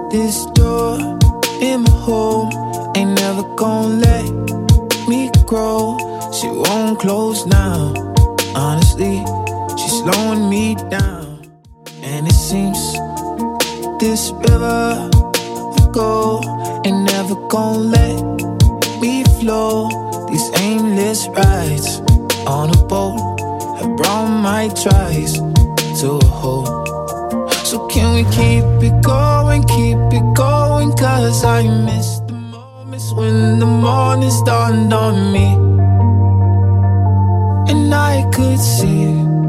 This door in my home ain't never gonna let me grow. She won't close now. Honestly, she's slowing me down. And it seems this river of gold ain't never gonna let me flow. These aimless rides on a boat have brought my tries to a halt. So can we keep it going, cause I miss the moments when the morning dawned on me. And I could see